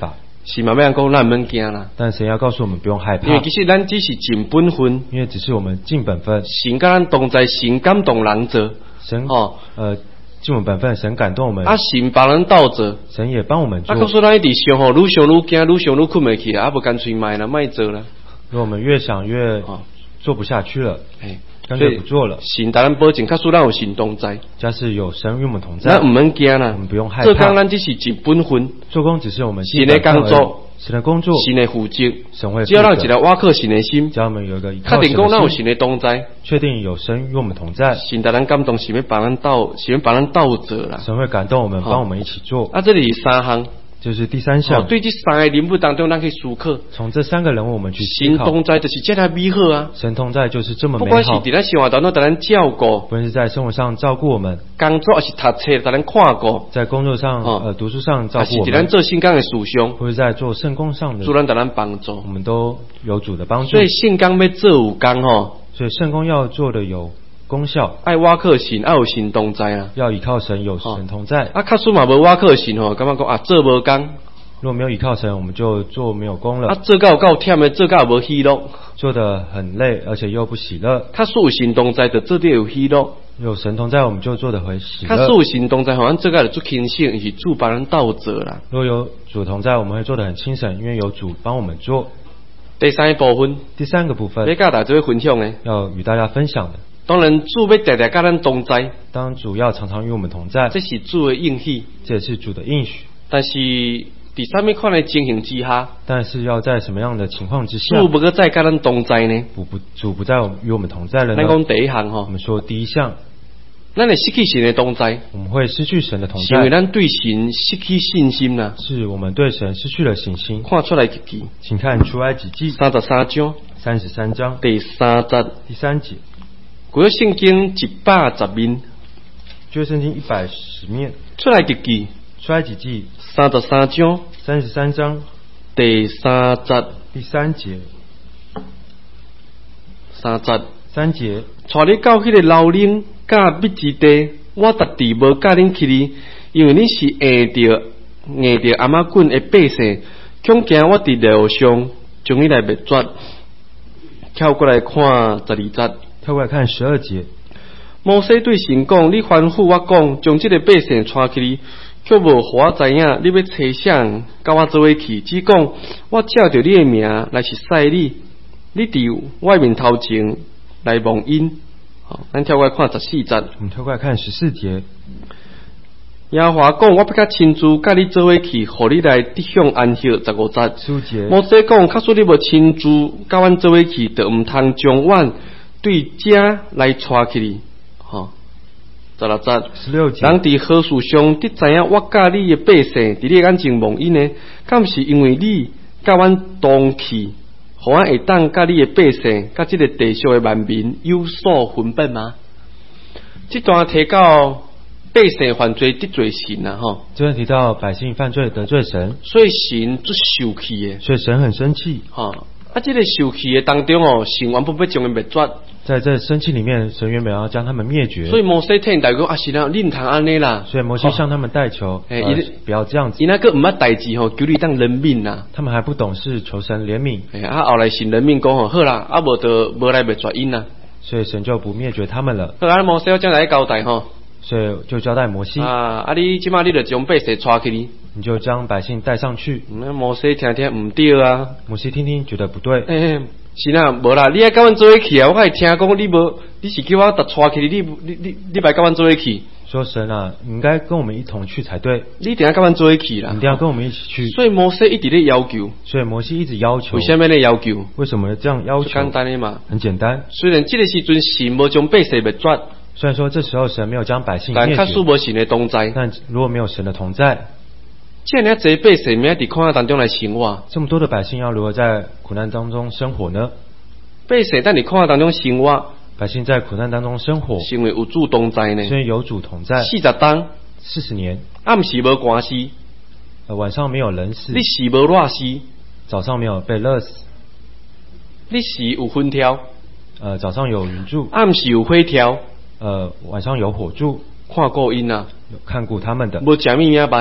是嘛？要讲咱免惊啦。 但神要告诉我们不用害怕， 因为其实咱只是尽本分， 因为只是我们尽本分。 神甲咱同在，神感动人做。 神尽我们本分，神感动我们。 神帮人斗做， 神也帮我们做。 告诉咱一直想吼，愈想愈惊，愈想愈困袂起来，无干脆卖啦，卖做啦。 如果我们越想越做不下去了，干脆不做了。 神甲咱保证，告诉咱有神同在， 假使有神与我们同在， 咱唔免惊啦， 我们不用害怕。 做工咱只是尽本分， 做工只是我们神的工作。 神的工作， 神的负责， 神会只要让一个挖克神的心， 只要我们有一个确定讲咱有神的同在， 确定有神与我们同在， 神带咱感动，神要帮咱斗做啦， 神会感动我们，帮我们一起做。 这里3项， 就是第3项。 对这3个人物当中，咱可以思考。 从这3个人物我们去思考。 神同在就是这么美好啊！ 神同在就是这么美好。 不管是在咱生活当中，在咱照顾， 不论是在生活上照顾我们， 工作还是读册，在咱看顾， 在工作上读书上照顾我们， 还是在咱做圣工的事上， 或者在做圣工上的， 主咱在咱帮助， 我们都有主的帮助。 所以圣工要做有工吼， 所以圣工要做的有功效， 爱挖靠神，爱有神同在啊， 要依靠神，有神同在。 卡数嘛无挖靠神吼，感觉讲做无工。 如果没有依靠神，我们就做没有功了。 做到有够忝的，做到无喜乐， 做得很累，而且又不喜乐。 卡数有神同在，就做得有喜乐。 有神同在，我们就做得回喜乐。 卡数有神同在，好像做到就做轻省，是主帮人斗做啦。 如果有主同在，我们会做得很轻省，因为有主帮我们做。 第3个部分， 第3个部分， 要跟大家分享的， 要与大家分享的。 当然，主要常常跟咱同在， 当主要常常与我们同在， 这是主的应许， 这也是主的应许。 但是在什么款的情形之下？ 但是要在什么样的情况之下？ 主不再跟咱同在呢？ 主不再与我们同在了呢？ 咱讲第1项我们说第1项， 咱会失去神的同在， 我们会失去神的同在， 是因为咱对神失去信心啦。 是我们对神失去了信心。 看出来记记， 请看出埃及记 33章 33章第3节第3节。 古约圣经110面， 旧约圣经110面。 出来记记， 出埃及记 33章 33章第3节第3节。3节。 带你到迄个老人甲密之地，我特地无甲恁去哩，因为恁是硬着阿妈滚的百姓，恐惊我伫路上将你来灭绝。跳过来看12节。 跳过来看12节。 摩西对神讲：你吩咐我讲，将这个百姓带去哩，却无互我知影你要找谁甲我做伙去，只讲我照着你的名来是使你，你伫我面头前来望因。好，咱跳过来看14节。 我们跳过来看14节。 耶和华讲：我要甲亲自甲你做伙去，互你来得享安息。15节。摩西讲：假使你无亲自甲阮做伙去，就毋通将阮对遮来带去哩。16节。人伫何事上得知影我甲你的百姓伫你眼前望因呢？敢是因为你甲阮同去，互阮会当甲你的百姓甲这个地上的万民有所分辨吗？这段提到百姓犯罪得罪神啊， 这段提到百姓犯罪得罪神， 所以神最生气的， 所以神很生气。 这个生气的当中神原本要将伊灭绝。 在这生气里面，神原本要将他们灭绝。 所以摩西听大讲是啦，恁通安尼啦。 所以摩西向他们代求，不要这样子。 伊那个唔捌代志求你当怜悯啦。 他们还不懂事，求神怜悯。 后来神怜悯讲好啦，无就无来灭绝因啦。 所以神就不灭绝他们了。 好，摩西要将来交代所以就交代摩西你即马你就将百姓带去哩， 你就将百姓带上去。 摩西听听唔对啊， 摩西听听觉得不对。 是啦，无啦，你爱甲阮做伙去啊！我还听讲你是叫我带去哩，你别甲阮做伙去。 说神啊，你应该跟我们一同去才对。 你一定要甲阮做伙去啦， 你一定要跟我们一起去。 所以摩西一直在要求。 所以摩西一直要求。 为什么咧要求？ 为什么这样要求？ 简单的嘛， 很简单。 虽然这个时阵神无将百姓灭绝， 虽然说这时候神没有将百姓灭绝， 但假使无神的同在， 但如果没有神的同在， 这样侪百姓要伫苦难当中来生活。 这么多的百姓要如何在苦难当中生活呢？ 百姓在苦难当中生活， 百姓在苦难当中生活， 是因为有主同在呢。 所以有主同在。40年， 暗时无寒死， 晚上没有冷死。 你是无热死， 早上没有被热死。 你是有风条， 早上有云柱， 暗时有火条， 晚上有火柱。 看过因啊， 有看顾他们的。 无食物也办，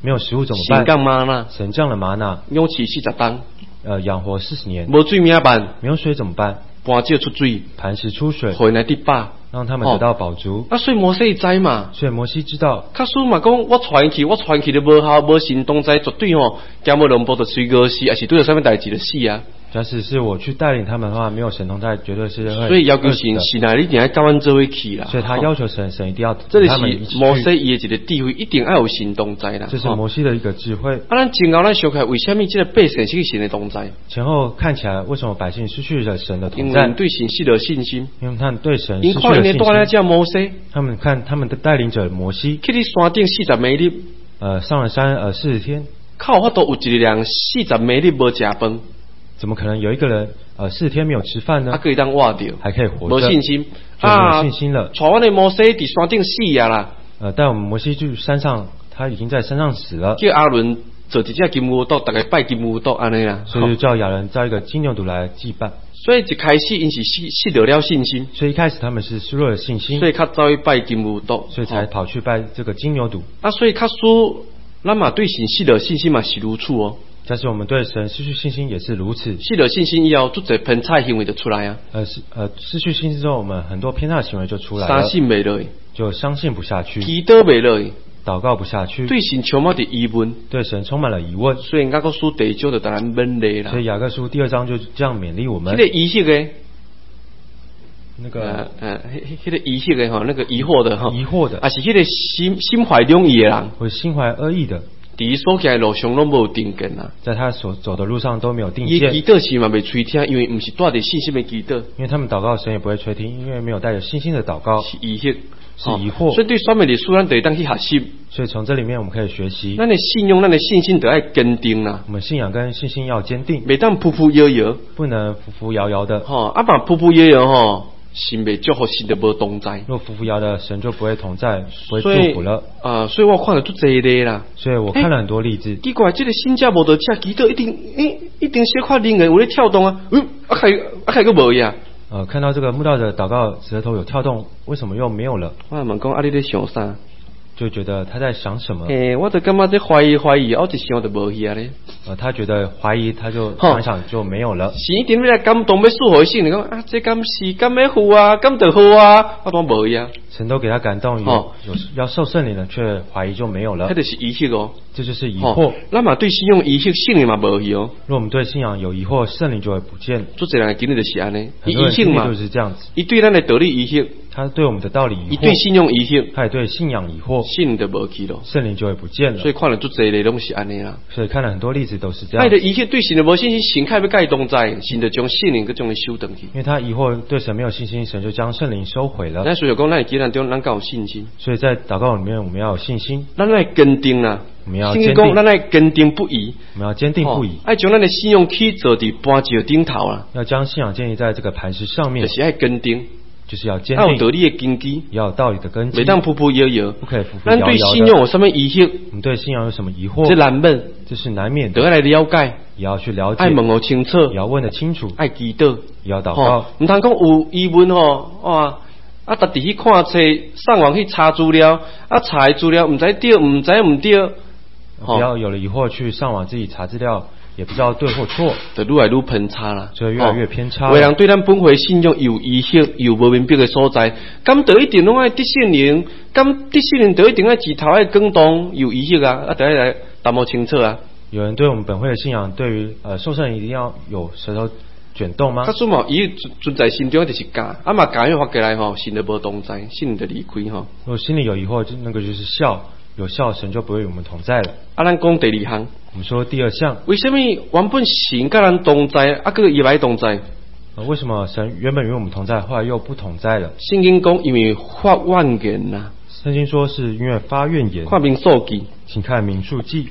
没有食物怎么办？ 神降玛纳， 神降了玛纳， 养起40天， 养活40年。 无水怎么办？ 没有水怎么办？ 盘石出水， 磐石出水， 回来得饱， 让他们得到饱足。 所以摩西知嘛， 所以摩西知道。 卡苏嘛讲，我传去就无效，无神同在，绝对惊无两步就水过死，还是对着什么代志就死啊！ 假使是我去带领他们的话，没有神同在，绝对是会。 所以要求神，神啊，你一定要跟阮做伙去啦。 所以他要求神，神一定要这里是摩西伊的一个智慧，一定要有神同在啦。 这是摩西的一个智慧。 咱前后咱想看，为什么这个百姓失去神的同在？ 前后看起来，为什么百姓失去了神的同在？ 因为对神失了信心。 因为他们对神失去了信心。他们看他们的带领者摩西， 去你山顶40美日， 上了山40天， 靠法度有一个人40美日无食饭。 怎么可能有一个人40天没有吃饭呢？ 可以当活着， 还可以活着， 没信心没信心了。 带我的摩西在山顶死呀啦！ 带我们摩西去山上，他已经在山上死了。 叫亚伦做一只金牛犊，大概拜金牛犊安尼啦。 所以就叫亚伦造一个金牛犊来祭拜。 所以一开始因是失掉了信心， 所以一开始他们是失落了信心， 所以他走去拜金牛犊， 所以才跑去拜这个金牛犊。 所以他说，咱嘛对神失了信心嘛是如此哦。 但是我们对神失去信心也是如此。 失了信心以后，做偏差行为就出来啊。 失去信心之后，我们很多偏差行为就出来了。 相信没了， 就相信不下去。 祈祷没了， 祷告不下去。 对神充满的疑问， 对神充满了疑问。 所以雅各书第1章就当然勉励啦。 所以雅各书第2章就这样勉励我们。 这个疑惑的， 那个那个疑惑的那个疑惑的疑惑的， 还是那个心怀两意的人， 或心怀恶意的。 在所行的路上都没有定见啊， 在他所走的路上都没有定见。 祈祷是嘛未垂听，因为不是带着信心的祈祷。 因为他们祷告神也不会垂听，因为没有带着信心的祷告。 是疑惑， 是疑惑。 所以对上面的书咱得当去学习。 所以从这里面我们可以学习。 咱的信用、咱的信心得要坚定啦。 我们信仰跟信心要坚定， 袂当浮浮摇摇， 不能浮浮摇摇的。 把浮浮摇摇神袂祝福，神就无同在。 若浮浮摇的，神就不会同在，不会祝福了。 所以我看了足侪例啦。 所以我看了很多例子。 奇怪，这个新加坡的这祈祷一定小可灵人有咧跳动啊，还个无呀？ 看到这个慕道者祷告舌头有跳动，为什么又没有了？ 我问讲你咧想啥？ 就觉得他在想什么？ 我就感觉在怀疑，我一想就无去啊咧。 他觉得怀疑，他就想一想就没有了。 神一定要来感动，要赐福信，你讲这敢是敢要好啊，敢得好啊，我当无呀。 神都给他感动，有要受圣灵了，却怀疑就没有了。 这就是疑惑哦， 这就是疑惑。 那么对信用疑惑，圣灵嘛无去哦。 如果我们对信仰有疑惑，圣灵就会不见。 做这人经历就是安尼， 疑惑嘛就是这样子。 一对咱的道理疑惑， 他对我们的道理疑惑； 一对信用疑惑， 他也对信仰疑惑， 圣灵就无去了， 圣灵就会不见了。 所以看了做这类东西安尼啦。 所以看了很多例子都是这样。 爱的疑惑对神的无信心，神开要甲伊同在，神就将圣灵佮将伊收回去。 因为他疑惑对神没有信心，神就将圣灵收回了。 那所以讲，咱既然中咱够有信心。 所以在祷告里面，我们要有信心， 咱来坚定啦。 我们要坚定， 咱来坚定不移。 我们要坚定不移。 爱将咱的信用起坐伫磐石顶头啦。 要将信仰建立在这个磐石上面， 就是爱坚定， 就是要坚定。 要有道理的根基， 要有道理的根基。 袂当浮浮摇摇， 不可以浮浮摇摇的。 咱对信用有什么疑惑？ 我们对信仰有什么疑惑？ 这难问， 这是难免的。 得来了解， 也要去了解。 爱问好清楚， 也要问得清楚。 爱祈祷， 也要祷告。 唔通讲有疑问特地去看册，上网去查资料，查资料唔知对，唔知唔对。 不要有了疑惑去上网自己查资料，也不知道对或错， 就愈来愈偏差啦。 所以越来越偏差。 为人对咱本会信用有疑惑，有无明白的所在，敢得一定拢爱得圣灵，敢得圣灵得一定爱指头爱更动，有疑惑啊，得来淡薄清楚啊。 有人对我们本会的信仰，对于受圣灵一定要有舌头卷动吗？ 他说嘛，伊存在心中就是假，嘛假又发过来神就无同在，心就离开如果心里有疑惑，那个就是笑，有笑神就不会与我们同在了。 咱讲第2项， 我们说第2项， 为什么原本神跟咱同在，个也来同在？ 为什么神原本与我们同在，后来又不同在了？ 圣经讲因为发怨言呐。 圣经说是因为发怨言。 看民数记， 请看民数记。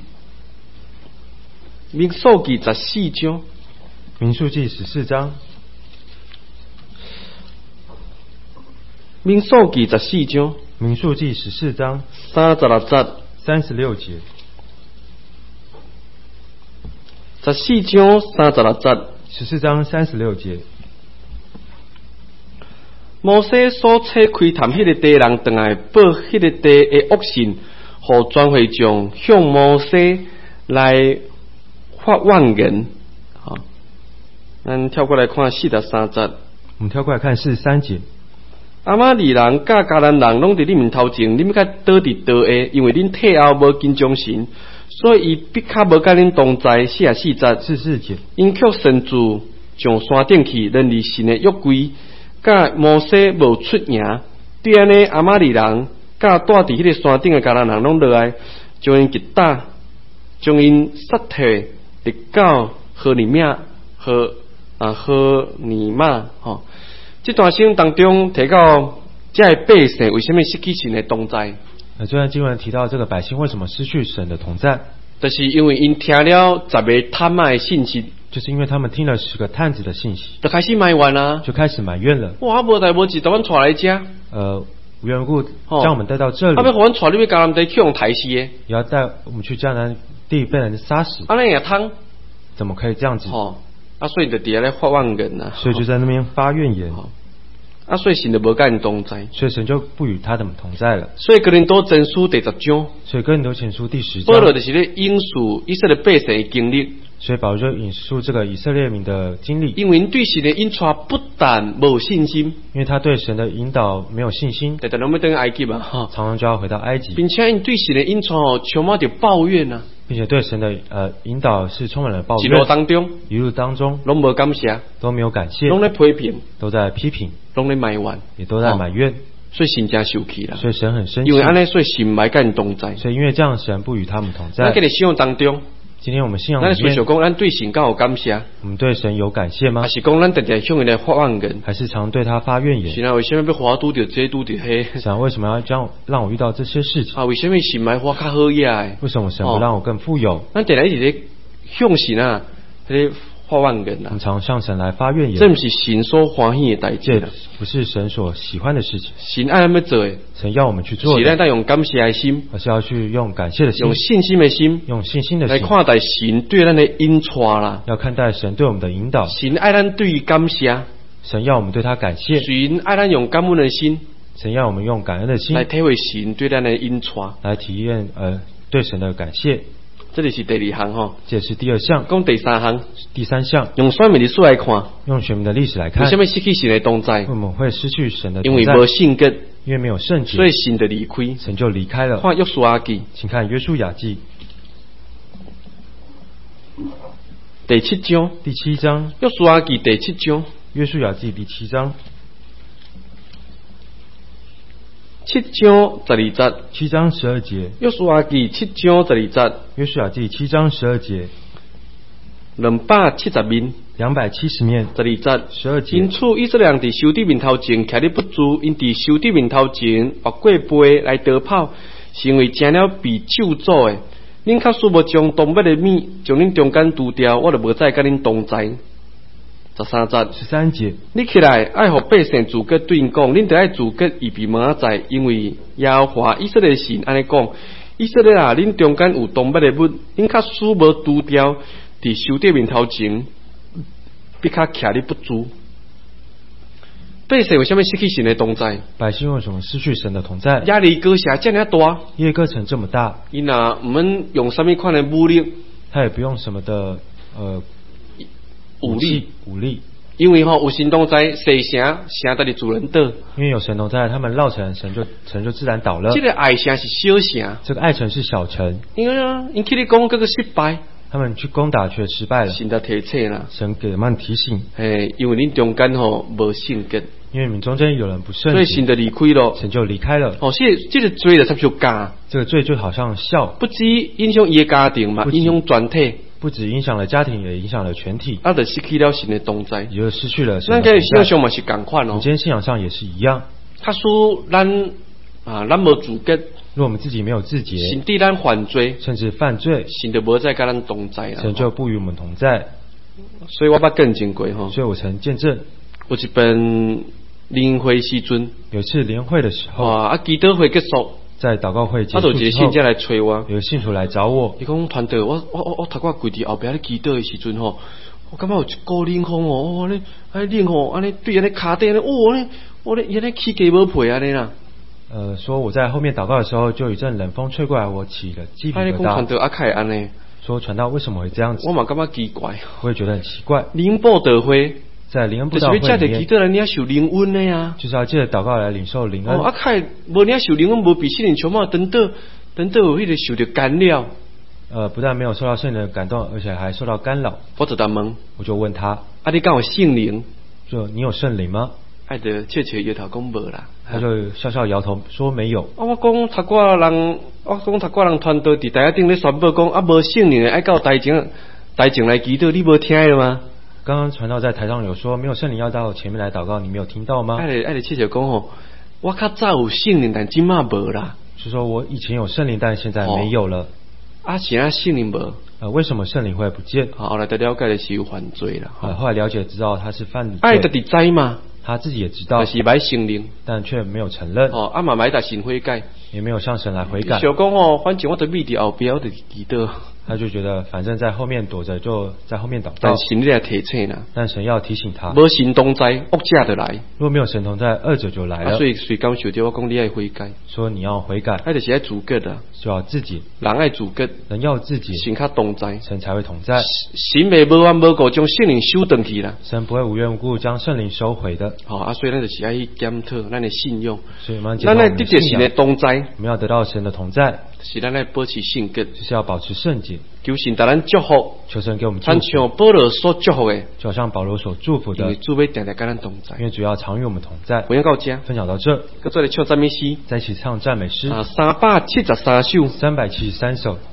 民数记14章。 民数记14章。 民数记14章。 民数记14章 36节。 36节。 14章36节。 14章36节。 摩西所差开探迄个地人，回来报迄个地的恶信， 互全会众向摩西来发怨言。好，咱跳过来看43节。 我们跳过来看43节。 阿玛利人甲迦南人拢伫你面头前，你们甲倒伫倒下，因为恁退后无敬重神，所以伊必较无甲恁同在。44节。 44节。 因却擅自上山顶去，认离神的约柜，甲摩西无出赢。对安尼，阿玛利人甲住伫迄个山顶的迦南人拢落来，将因击打，将因杀退，直到何尼玛吼。这段圣经当中提到，这些百姓为什么失去神的同在？ 这段经文提到，这个百姓为什么失去神的同在？ 就是因为因听了10个探子的信息， 就是因为他们听了10个探子的信息， 就开始埋怨啊， 就开始埋怨了。 哇，无代无志，把阮带来这。 无缘无故将我们带到这里。 要把我们带入去迦南地去用抬死的， 也要带我们去迦南地被人杀死。 安尼也通？ 怎么可以这样子？ 所以就底下来发怨言啊。 所以就在那边发怨言。 所以神就无甲因同在， 所以神就不与他们同在了。 所以哥林多前书第10章， 所以哥林多前书第10章， 保罗就是咧引述以色列百姓的经历。 所以保罗就引述这个以色列民的经历， 因为对神的引带不但无信心， 因为他对神的引导没有信心， 常常要回埃及嘛， 常常就要回到埃及， 并且因对神的引带充满着抱怨啊， 并且对神的引导是充满了抱怨，一路当中拢无感谢， 都没有感谢， 拢在批评， 都在批评， 拢在埋怨， 也都在埋怨。 所以神真生气了， 所以神很生气， 因为安尼，所以神唔甲因同在， 所以因为这样神不与他们同在。 那在信仰当中， 今天我们信仰里面， 咱随讲咱对神有感谢， 我们对神有感谢吗？ 还是讲咱直直向伊来发怨言？ 还是常对他发怨言？ 是啊，为什么要花拄着这拄着迄？ 想为什么要这样让我遇到这些事情？ 为什么神买花较好呀？ 为什么神不让我更富有？ 咱直来一直咧向神啊，咧发怨言啊。 我们常向神来发怨言， 这不是神所欢喜的代志啦， 不是神所喜欢的事情。 神爱咱要做的， 神要我们去做的， 是咱要用感谢的心， 而是要去用感谢的心， 用信心的心， 用信心的心来看待神对咱的引带啦。 要看待神对我们的引导， 神爱咱对于感谢， 神要我们对他感谢， 神爱咱用感恩的心， 神要我们用感恩的心来体会神对咱的引带， 来体验对神的感谢。 这里是第2项哈， 这是第2项。 讲第3项， 第3项用选民的历史来看， 用选民的历史来看， 为什么失去神的同在？ 我们会失去神的同在， 因为无圣洁， 因为没有圣洁， 所以神就离开， 神就离开了。 看约书亚记， 请看约书亚记第7章， 第7章， 约书亚记第7章， 约书亚记第7章。 7章12節 ，7章12節， 約書亞記7章12節， 約書亞記7章12節 ，270面 ，270面 ，12節 ，12節。 因此以色列人佇仇敵面頭前徛得不住，因佇仇敵面頭前劃過背來逃跑，是因為成了被咒詛的。恁較使無將動物的面將恁中間除掉，我就無再甲恁同在。13節，你起來愛互百姓自潔，對因講，恁得愛自潔，以避明仔載，因為耶和華以色列神安尼講：以色列啊，恁中間有動物的物，恁較使無除掉，佇仇敵面頭前，必較徛得不住。百姓為什麼失去神的同在？ 百姓為什麼失去神的同在？ 耶利哥城這麼大， 耶利哥城這麼大， 伊若唔免用什麼款的武力， 他也不用什麼的武力， 因為有神同在，西城就係主人倒。 因為有神同在，他們繞城，城就自然倒了。 這個愛城是小城， 這個愛城是小城。 因去你講嗰個失敗， 他們去攻打卻失敗了。 神就提醒啦， 神給他們提醒， 因為恁中間無聖潔， 因為你們中間有人不聖潔， 所以神就離開了， 神就離開了。 這個罪就差不多加， 這個罪就好像笑， 不止影響伊嘅家庭嘛，影響全體。不止影響了家庭，也影響了全體。 就失去了神的同在， 也就失去了神的同在。 咱嘅信仰上嘛是同款哦。 今天信仰上也是一樣。 他說咱無自潔， 如果我們自己沒有自潔， 神對咱犯罪， 甚至犯罪， 神就無再跟咱同在啦。 神就不與我們同在。 所以我捌見證過吼。 所以我曾見證。 有一遍聯會時陣， 有一次聯會的時候， 祈禱會結束。在禱告會結束之後， 有一個信者來找我， 有信徒來找我。 伊講團隊，我頭殼跪佇後邊咧祈禱的時陣吼，我感覺有一股冷風哦，安尼冷吼，安尼對安尼骹底安尼，安尼我咧伊安尼起雞無皮安尼啦。 说我在后面祷告的时候，就一阵冷风吹过来，我起了鸡皮疙瘩。 传道阿凯安呢？ 说传道为什么会这样子？ 我嘛感觉奇怪， 我也觉得很奇怪。 灵布道会， 在灵恩布道会里面， 就是要借着祈祷来领受灵恩的呀， 就是要借着祷告来领受灵恩。 阿凯无领受灵恩，无比圣灵充满，等到有迄个受到干扰。 不但没有受到圣灵的感动，而且还受到干扰。 我就问， 我就问他： 你敢有圣灵？ 就你有圣灵吗？ 就切切摇头讲无啦。 他就笑笑摇头说没有。 我讲他挂人传道伫台顶咧宣布讲无圣灵的，爱到台前来祈祷，你无听了吗？ 刚刚传道在台上有说没有圣灵要到前面来祷告，你没有听到吗？ 爱切切讲吼，我较早有圣灵，但今嘛无啦。 是说我以前有圣灵，但现在没有了。 现在圣灵无？ 为什么圣灵会不见？ 后来才了解的是有犯罪了。 后来了解知道他是犯罪。 就知知嘛。 他自己也知道， 但是买圣灵， 但却没有承认。 嘛买大神悔改， 也没有向神来悔改。 想讲反正我都秘伫后边，我就记得。 他就觉得反正在后面躲着，就在后面祷告。 但神你来提醒啦， 但神要提醒他， 无神同在，恶者就来。 如果没有神同在，恶者就来了。 所以感受到我讲你爱悔改， 说你要悔改， 就是爱自觉的， 就要自己。 人爱自觉， 人要自己， 神较同在， 神才会同在。 神未无缘无故将圣灵收回去啦， 神不会无缘无故将圣灵收回的。 所以咱就是爱去检讨咱的信用， 所以我们咱爱得到神的同在， 我们要得到神的同在， 是咱爱保持圣洁， 就是要保持圣洁。 求神带咱祝福， 求神给我们祝福， 像保罗所祝福的， 就好像保罗所祝福的， 因为主要定定跟咱同在， 因为主要常与我们同在。 分享到这， 分享到这， 再来唱赞美诗， 再一起唱赞美诗 373首 ，373首。